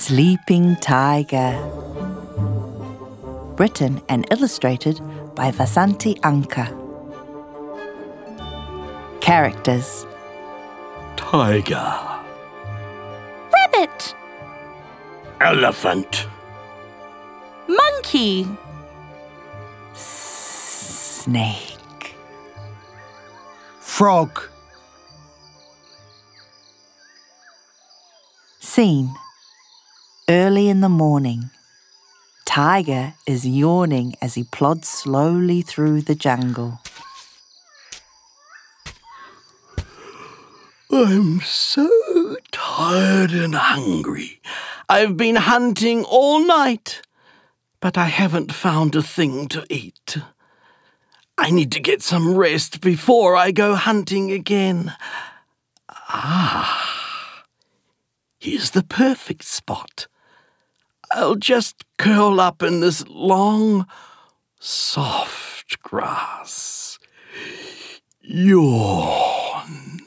Sleeping Tiger. Written and illustrated by Vasanti Anka. Characters: Tiger, Rabbit, elephant, monkey, Snake. Frog. Scene: early in the morning. Tiger is yawning as he plods slowly through the jungle. I'm so tired and hungry. I've been hunting all night, but I haven't found a thing to eat. I need to get some rest before I go hunting again. Here's the perfect spot. I'll just curl up in this long, soft grass. Yawn.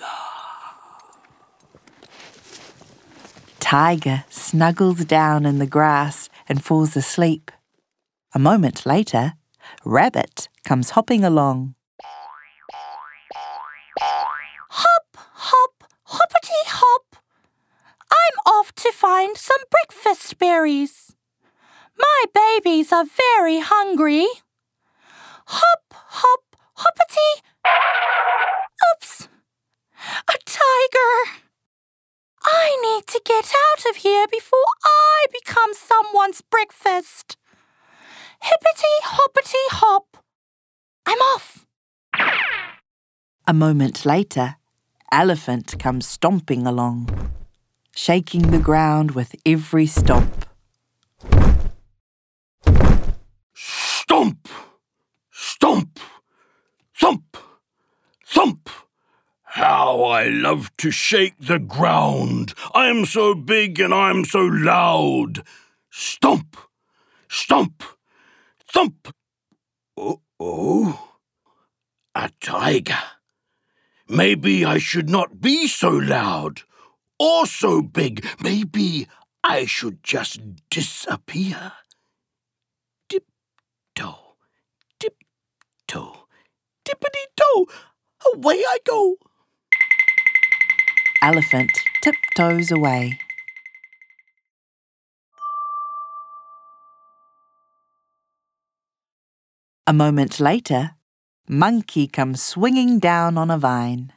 Tiger snuggles down in the grass and falls asleep. A moment later, Rabbit comes hopping along. hop, hop, hoppity hop. I'm off to find some breakfast berries. My babies are very hungry. Hop, hop, hoppity. Oops, a tiger. I need to get out of here before I become someone's breakfast. Hippity hoppity hop. I'm off. A moment later, Elephant comes stomping along, shaking the ground with every stomp. Stomp! Stomp! Thump! Thump! How I love to shake the ground. I'm so big and I'm so loud. Stomp! Stomp! Thump! Oh, a tiger. Maybe I should not be so loud or so big. Maybe I should just disappear. Tip-toe, tip-toe, tippity-toe, away I go. Elephant tiptoes away. A moment later, Monkey comes swinging down on a vine.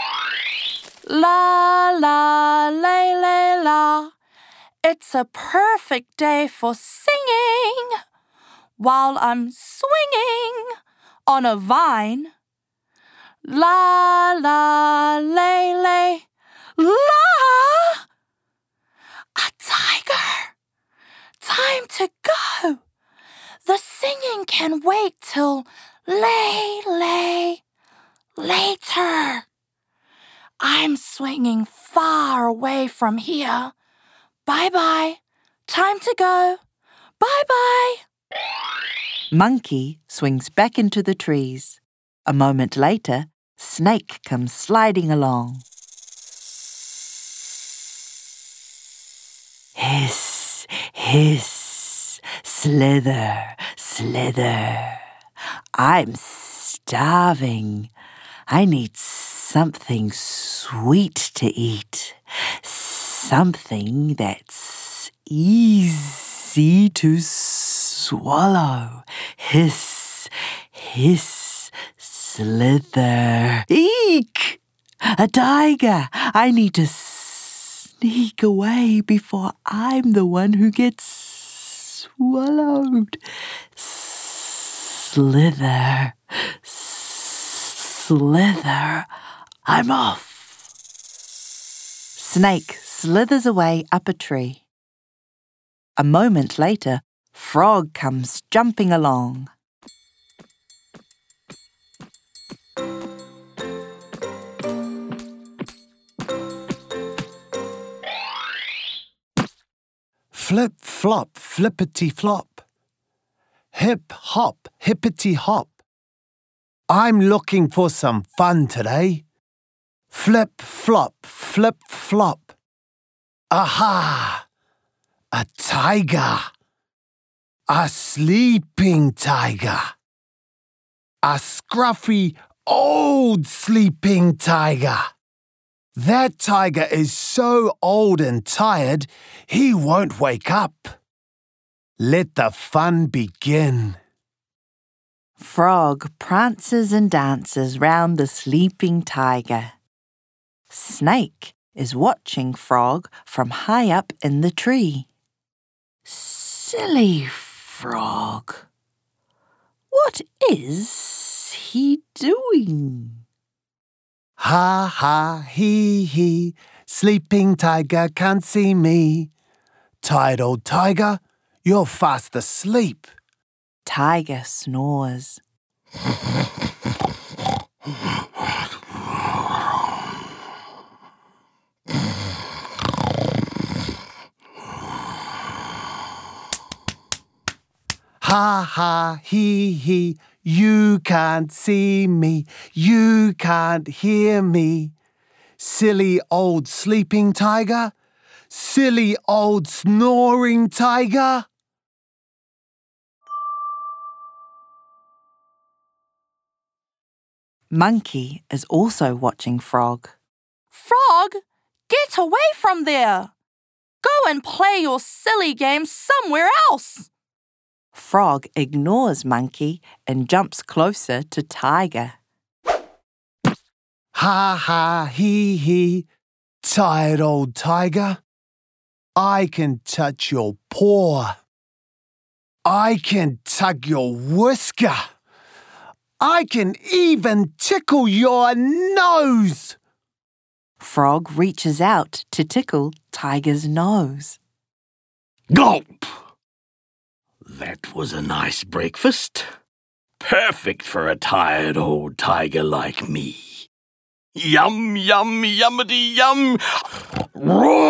La, la, lay, lay, la. It's a perfect day for singing while I'm swinging on a vine. La, la, lay, lay, la. A tiger. Time to go. The singing can wait till later. I'm swinging far away from here. Bye-bye. Time to go. Bye-bye. Monkey swings back into the trees. A moment later, Snake comes sliding along. Hiss, hiss, slither, slither. I'm starving. I need something sweet to eat. Something that's easy to swallow. Hiss, hiss, slither. Eek! A tiger! I need to sneak away before I'm the one who gets swallowed. Slither, slither. I'm off. Snake slithers away up a tree. A moment later, Frog comes jumping along. Flip, flop, flippity flop. Hip, hop, hippity hop. I'm looking for some fun today. Flip, flop, flip, flop. Aha! A tiger. A sleeping tiger. A scruffy, old sleeping tiger. That tiger is so old and tired, he won't wake up. Let the fun begin. Frog prances and dances round the sleeping tiger. Snake is watching Frog from high up in the tree. Silly Frog. What is he doing? Ha ha hee hee, sleeping tiger can't see me. Tired old tiger, you're fast asleep. Tiger snores. Ha ha hee hee, you can't see me, you can't hear me. Silly old sleeping tiger, silly old snoring tiger. Monkey is also watching Frog. Frog, get away from there. Go and play your silly game somewhere else. Frog ignores Monkey and jumps closer to Tiger. Ha ha hee hee, tired old tiger. I can touch your paw. I can tug your whisker. I can even tickle your nose. Frog reaches out to tickle Tiger's nose. Gulp! That was a nice breakfast. Perfect for a tired old tiger like me. Yum, yum, yummity, yum. Roar!